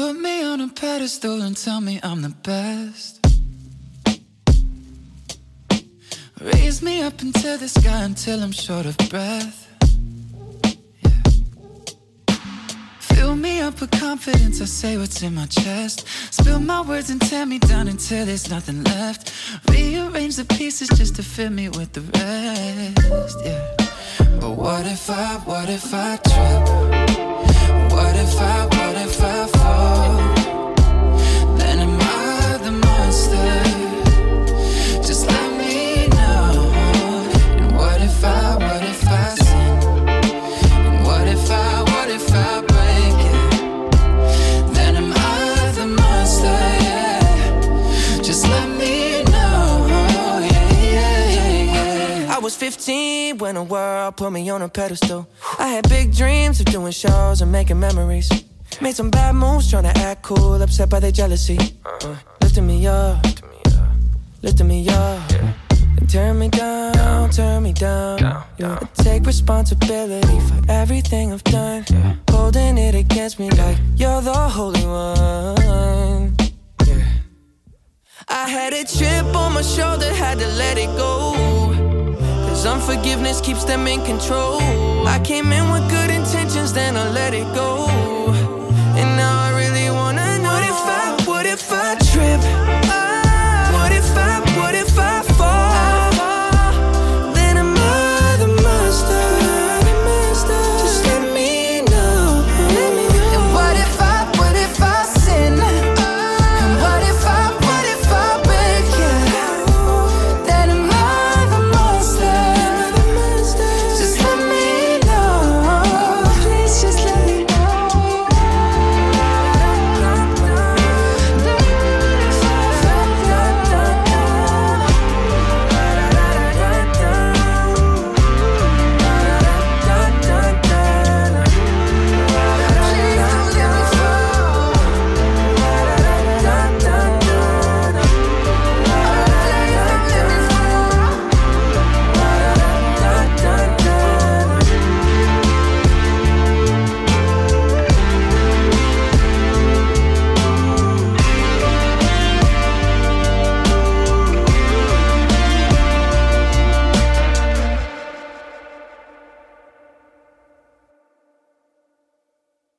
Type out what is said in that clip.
Put me on a pedestal and tell me I'm the best. Raise me up into the sky until I'm short of breath. Yeah. Fill me up with confidence, I say what's in my chest. Spill my words and tear me down until there's nothing left. Rearrange the pieces just to fill me with the rest. Yeah. But what if I trip? What if I fall? Then am I the monster? Just let me know. And what if I sin? And what if I break it? Then am I the monster? Yeah. Just let me know. Yeah. I was 15 when the world put me on a pedestal. I had big dreams of doing shows and making memories. Made some bad moves trying to act cool, upset by their jealousy. Lifting me up, lifting me up. And turn me down, yeah. I take responsibility for everything I've done. Holding it against me like you're the holy one. Yeah. I had a chip on my shoulder, had to let it go. Cause unforgiveness keeps them in control. I came in with good intentions, then I let it go.